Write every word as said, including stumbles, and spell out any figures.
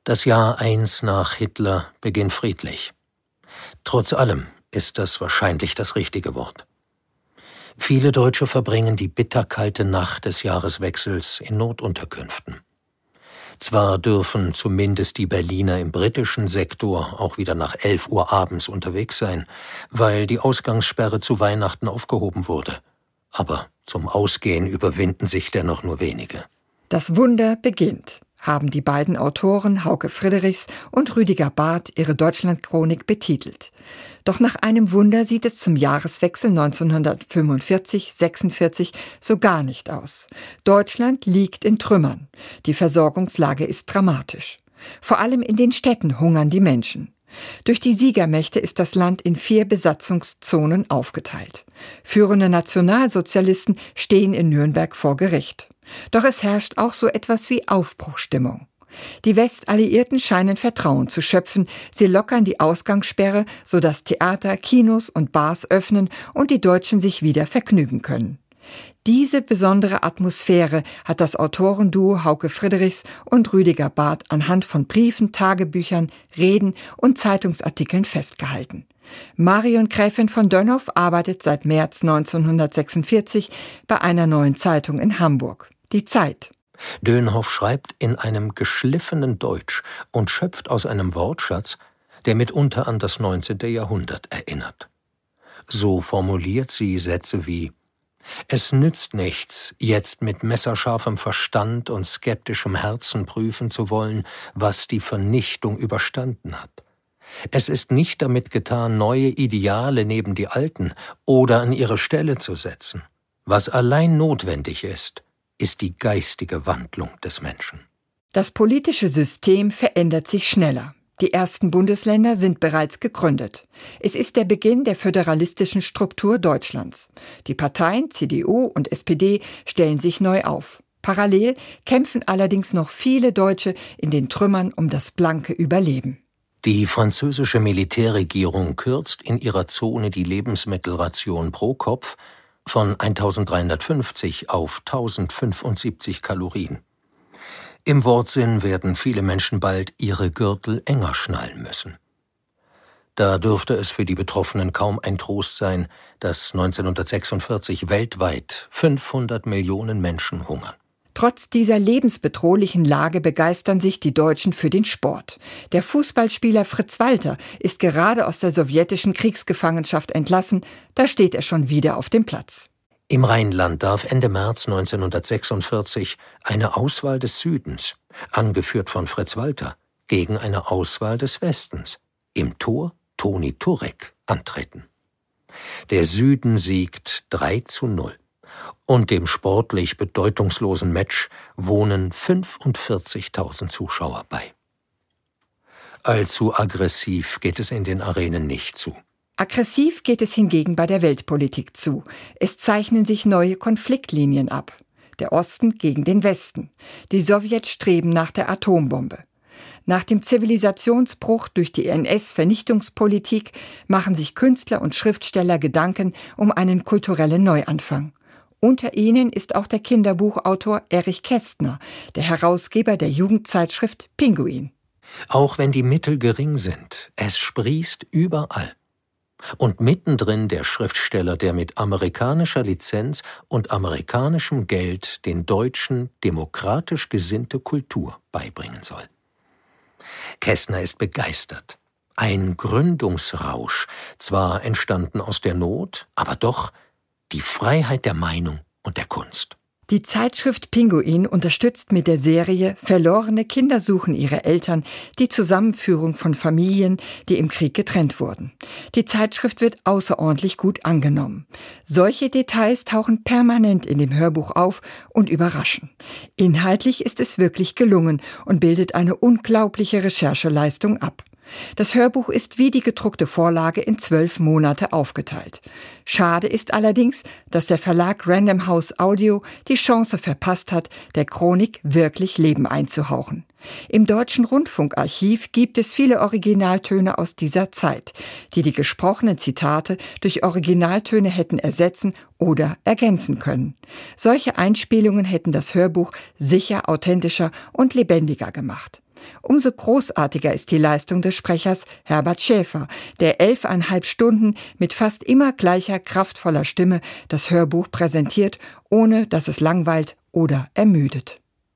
Das Jahr eins nach Hitler beginnt friedlich. Trotz allem ist das wahrscheinlich das richtige Wort. Viele Deutsche verbringen die bitterkalte Nacht des Jahreswechsels in Notunterkünften. Zwar dürfen zumindest die Berliner im britischen Sektor auch wieder nach elf Uhr abends unterwegs sein, weil die Ausgangssperre zu Weihnachten aufgehoben wurde. Aber zum Ausgehen überwinden sich dennoch nur wenige. Das Wunder beginnt, haben die beiden Autoren Hauke Friedrichs und Rüdiger Barth ihre Deutschlandchronik betitelt. Doch nach einem Wunder sieht es zum Jahreswechsel neunzehnhundertfünfundvierzig sechsundvierzig so gar nicht aus. Deutschland liegt in Trümmern. Die Versorgungslage ist dramatisch. Vor allem in den Städten hungern die Menschen. Durch die Siegermächte ist das Land in vier Besatzungszonen aufgeteilt. Führende Nationalsozialisten stehen in Nürnberg vor Gericht. Doch es herrscht auch so etwas wie Aufbruchsstimmung. Die Westalliierten scheinen Vertrauen zu schöpfen. Sie lockern die Ausgangssperre, sodass Theater, Kinos und Bars öffnen und die Deutschen sich wieder vergnügen können. Diese besondere Atmosphäre hat das Autorenduo Hauke Friedrichs und Rüdiger Barth anhand von Briefen, Tagebüchern, Reden und Zeitungsartikeln festgehalten. Marion Gräfin von Dönhoff arbeitet seit März neunzehnhundertsechsundvierzig bei einer neuen Zeitung in Hamburg, Die Zeit. Dönhoff schreibt in einem geschliffenen Deutsch und schöpft aus einem Wortschatz, der mitunter an das neunzehnte Jahrhundert erinnert. So formuliert sie Sätze wie: Es nützt nichts, jetzt mit messerscharfem Verstand und skeptischem Herzen prüfen zu wollen, was die Vernichtung überstanden hat. Es ist nicht damit getan, neue Ideale neben die alten oder an ihre Stelle zu setzen. Was allein notwendig ist, ist die geistige Wandlung des Menschen. Das politische System verändert sich schneller. Die ersten Bundesländer sind bereits gegründet. Es ist der Beginn der föderalistischen Struktur Deutschlands. Die Parteien C D U und S P D stellen sich neu auf. Parallel kämpfen allerdings noch viele Deutsche in den Trümmern um das blanke Überleben. Die französische Militärregierung kürzt in ihrer Zone die Lebensmittelration pro Kopf von eintausenddreihundertfünfzig auf tausendfünfundsiebzig Kalorien. Im Wortsinn werden viele Menschen bald ihre Gürtel enger schnallen müssen. Da dürfte es für die Betroffenen kaum ein Trost sein, dass neunzehnhundertsechsundvierzig weltweit fünfhundert Millionen Menschen hungern. Trotz dieser lebensbedrohlichen Lage begeistern sich die Deutschen für den Sport. Der Fußballspieler Fritz Walter ist gerade aus der sowjetischen Kriegsgefangenschaft entlassen. Da steht er schon wieder auf dem Platz. Im Rheinland darf Ende März neunzehnhundertsechsundvierzig eine Auswahl des Südens, angeführt von Fritz Walter, gegen eine Auswahl des Westens, im Tor Toni Turek, antreten. Der Süden siegt drei zu null. Und dem sportlich bedeutungslosen Match wohnen fünfundvierzigtausend Zuschauer bei. Allzu aggressiv geht es in den Arenen nicht zu. Aggressiv geht es hingegen bei der Weltpolitik zu. Es zeichnen sich neue Konfliktlinien ab. Der Osten gegen den Westen. Die Sowjets streben nach der Atombombe. Nach dem Zivilisationsbruch durch die N S-Vernichtungspolitik machen sich Künstler und Schriftsteller Gedanken um einen kulturellen Neuanfang. Unter ihnen ist auch der Kinderbuchautor Erich Kästner, der Herausgeber der Jugendzeitschrift Pinguin. Auch wenn die Mittel gering sind, es sprießt überall. Und mittendrin der Schriftsteller, der mit amerikanischer Lizenz und amerikanischem Geld den Deutschen demokratisch gesinnte Kultur beibringen soll. Kästner ist begeistert. Ein Gründungsrausch, zwar entstanden aus der Not, aber doch die Freiheit der Meinung und der Kunst. Die Zeitschrift Pinguin unterstützt mit der Serie Verlorene Kinder suchen ihre Eltern die Zusammenführung von Familien, die im Krieg getrennt wurden. Die Zeitschrift wird außerordentlich gut angenommen. Solche Details tauchen permanent in dem Hörbuch auf und überraschen. Inhaltlich ist es wirklich gelungen und bildet eine unglaubliche Rechercheleistung ab. Das Hörbuch ist wie die gedruckte Vorlage in zwölf Monate aufgeteilt. Schade ist allerdings, dass der Verlag Random House Audio die Chance verpasst hat, der Chronik wirklich Leben einzuhauchen. Im Deutschen Rundfunkarchiv gibt es viele Originaltöne aus dieser Zeit, die die gesprochenen Zitate durch Originaltöne hätten ersetzen oder ergänzen können. Solche Einspielungen hätten das Hörbuch sicher authentischer und lebendiger gemacht. Umso großartiger ist die Leistung des Sprechers Herbert Schäfer, der elfeinhalb Stunden mit fast immer gleicher kraftvoller Stimme das Hörbuch präsentiert, ohne dass es langweilt oder ermüdet.